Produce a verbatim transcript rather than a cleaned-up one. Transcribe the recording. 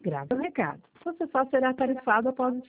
grave o recado. Você só será tarifado após